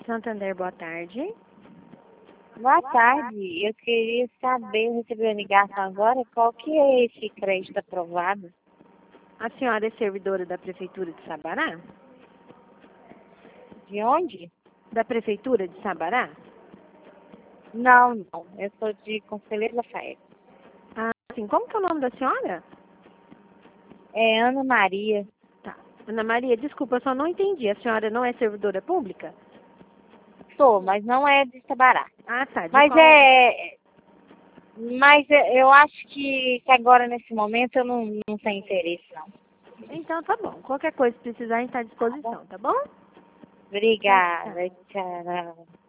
Santander, boa tarde. Boa tarde. Eu queria saber, eu recebi uma ligação agora, qual que é esse crédito aprovado? A senhora é servidora da Prefeitura de Sabará? De onde? Da Prefeitura de Sabará? Não, não. Eu sou de Conselheiro Lafayette. Ah, sim. Como que é o nome da senhora? É Ana Maria. Tá. Ana Maria, desculpa, eu só não entendi. A senhora não é servidora pública? Sou, mas não é de Sabará. Ah, tá. De Mas qual? eu acho que agora, nesse momento, eu não tenho interesse, não. Então tá bom. Qualquer coisa que precisar, a gente está à Tá bom? disposição, tá bom? Tchau, tchau. Obrigada. Tchau.